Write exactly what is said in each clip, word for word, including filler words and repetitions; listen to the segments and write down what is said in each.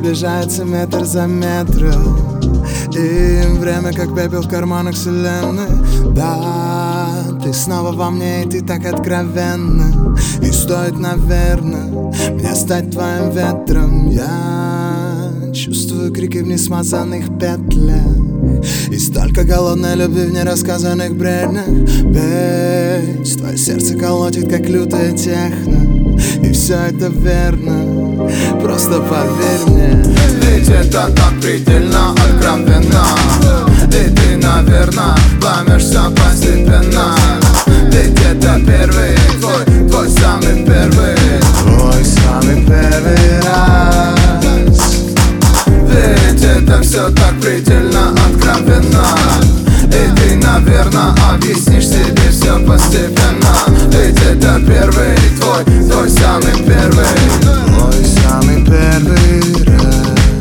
приближается метр за метром, и время как пепел в карманах вселенной. Да, ты снова во мне, и ты так откровенна. И стоит, наверное, мне стать твоим ветром. Я чувствую крики в несмазанных петлях и столько голодной любви в нерассказанных бреднях. Ведь твое сердце колотит, как лютая техно, и все это верно, просто поверь мне. Ведь это так предельно откровенно, и ты, наверное, поймешься постепенно. Ведь это первый твой, твой самый первый, твой самый первый раз. Ведь это все так предельно откровенно, и ты, наверное, объяснишь себе все постепенно. Ведь это первый твой, твой самый первый, твой самый первый раз.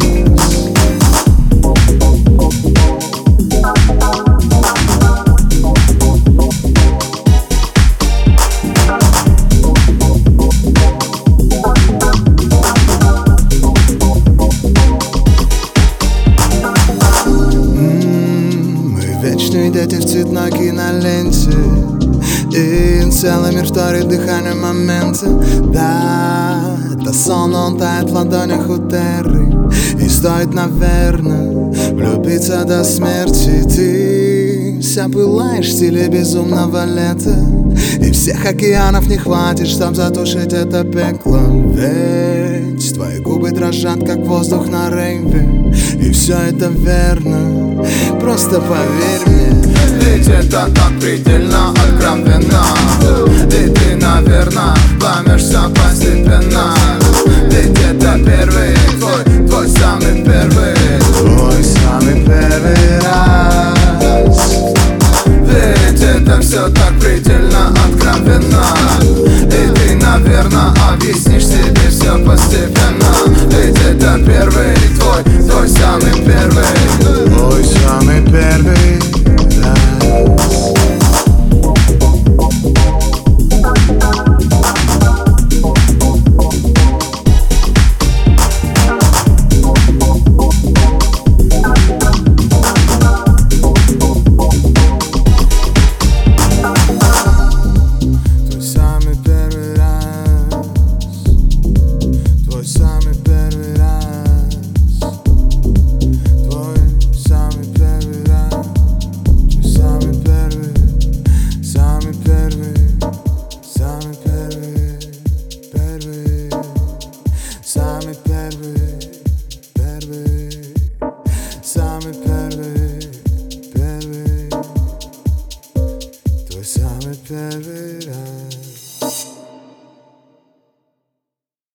Вечные дети в цветной киноленте, и целый мир вторит дыхание момента. Да, это сон, он тает в ладонях у Терры, и стоит, наверное, влюбиться до смерти. Ты вся пылаешь в стиле безумного лета, и всех океанов не хватит, чтоб затушить это пекло. Ведь твои губы дрожат, как воздух на рейве, и все это верно, просто поверь мне. Ведь это так предельно откровенно, и ты, наверное, поймешься постепенно. Ведь это первый твой, твой самый первый, твой самый первый раз. Ведь это все так предельно откровенно, и ты, наверное, объяснишь себе все постепенно. Ведь это первый твой, твой самый первый, твой самый первый раз. Самый первый, первый, самый первый.